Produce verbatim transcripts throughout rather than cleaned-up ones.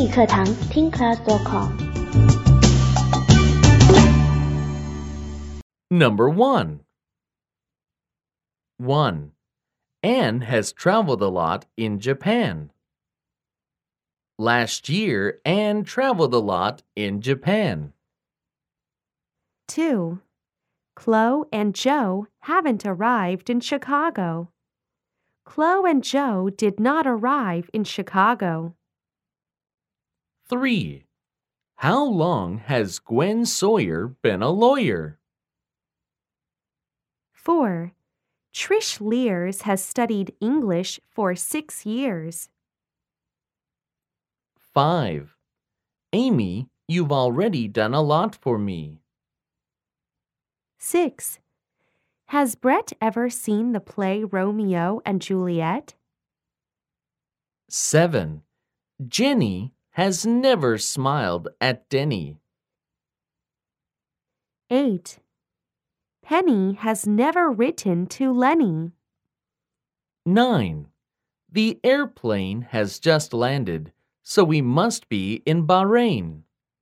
语课堂听 class dot com。 Number one. one. Anne has traveled a lot in Japan. Last year, Anne traveled a lot in Japan. two. Chloe and Joe haven't arrived in Chicago. Chloe and Joe did not arrive in Chicago. three. How long has Gwen Sawyer been a lawyer? four. Trish Lears has studied English for six years. five. Amy, you've already done a lot for me. six. Has Brett ever seen the play Romeo and Juliet? seven. Jenny has never smiled at Denny. eight. Penny has never written to Lenny. nine. The airplane has just landed, so we must be in Bahrain.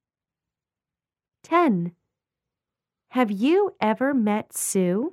ten. Have you ever met Sue?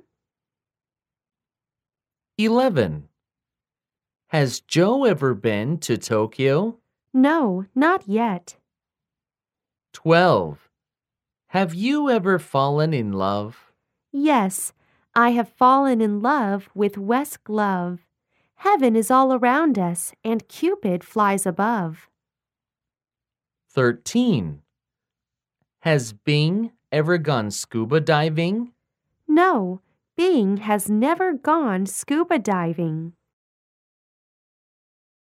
eleven. Has Joe ever been to Tokyo? No, not yet. twelve. Have you ever fallen in love? Yes, I have fallen in love with Wes Glove. Heaven is all around us, and Cupid flies above. thirteen. Has Bing ever gone scuba diving? No, Bing has never gone scuba diving.